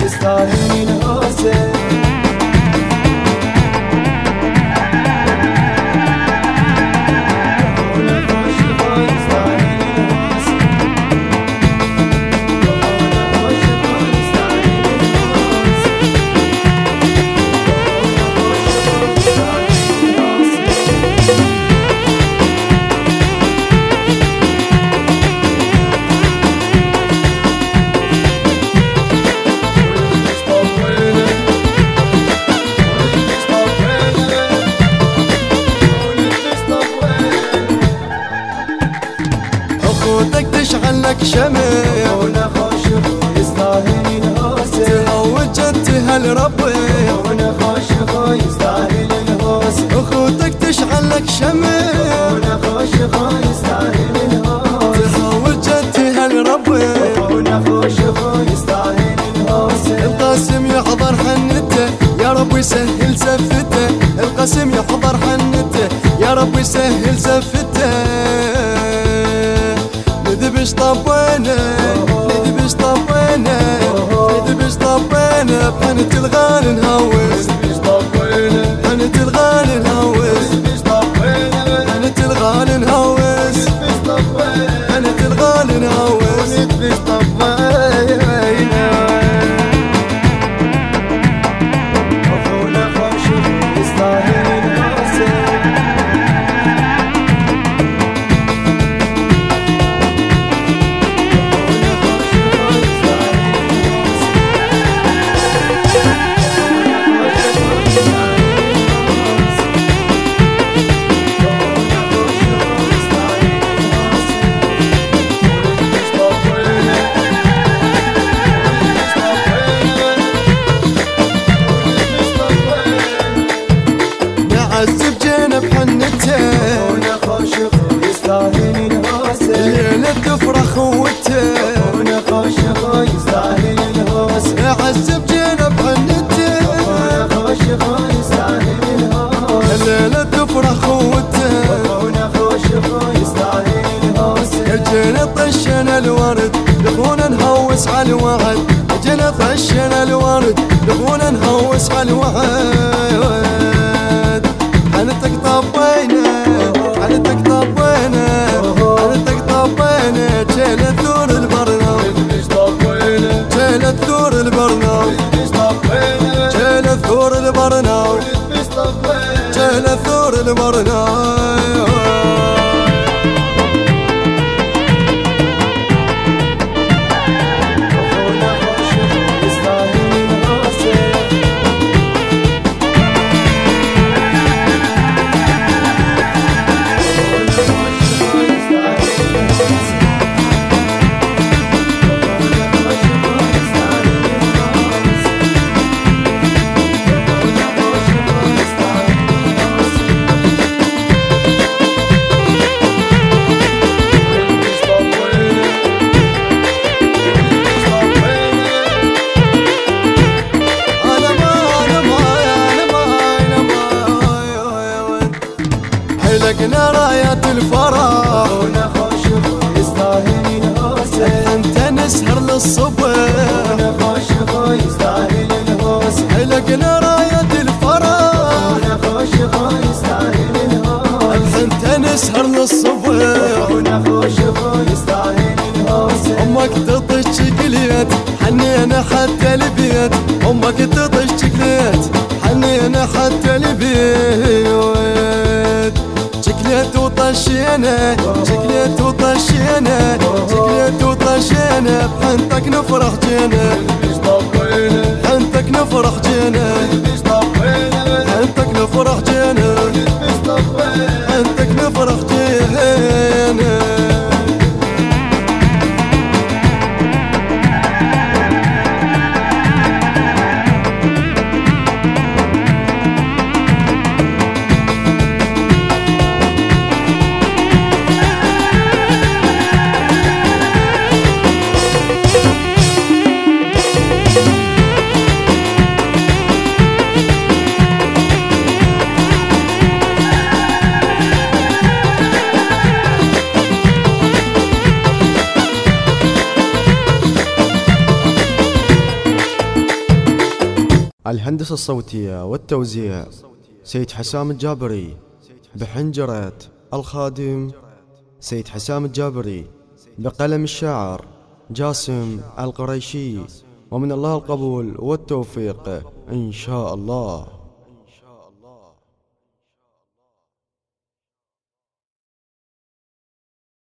يستاهل الهوسة. خودك تشعل لك شمع هنا خوش خو يستاهل الهوسة. تهوج انتهى ربي هنا خوش خو يستاهل الهوسة. خودك تشعل لك شمع هنا خوش خو يستاهل الهوسة. تهوج انتهى ربي هنا خوش خو يستاهل الهوسة. القاسم يحضر حنته يا رب يسهل سفته. القاسم يحضر حنته يا رب يسهل سفته. ندبش طبينا ندبش طبينا ندبش طبينا بحنة الغالي نهوس. حنة الغالي نهوس حنة الغالي نهوس حنة الغالي نهوس. ندبش طبينا وخونا خوش خو يستاهل الهوسة. نعذب جينا بحنته هنا خوش خو يستاهل الهوسة. الليلة تفرح خوته هنا خوش خو يستاهل الهوسة. نعذب جينا بحنته هنا خوش خو يستاهل الهوسة. الليلة تفرح خوته هنا خوش خو يستاهل الهوسة. جينا طشنا الورد نبغونا نهوس على الوعد. جينا طشنا الورد نبغونا نهوس على الوعد. حنتك طبينا حنتك طبينا حنتك طبينا. جينا ثور البرناو جينا ثور البرناو جينا ثور البرناو جينا ثور البرناو. حلقنا رايات الفرح هنا خوش خو يستاهل الهوسة. انت نسهر للصبح هنا خوش خو يستاهل الهوسة. حلقنا رايات الفرح هنا خوش خو يستاهل الهوسة. انت نسهر للصبح هنا خوش خو يستاهل الهوسة. امك تطش شكليت حنينا حتى البيت. امك تطش شكليت حنينا حتى البيت. شكليت وطشينا شكليت وطشينا شكليت وطشينا بحنتك نفرح جينا. حنتك نفرح جينا حنتك نفرح جينا حنتك نفرح جينا. الهندسة الصوتية والتوزيع سيد حسام الجابري. بحنجرة الخادم سيد حسام الجابري. بقلم الشاعر جاسم القريشي. ومن الله القبول والتوفيق إن شاء الله.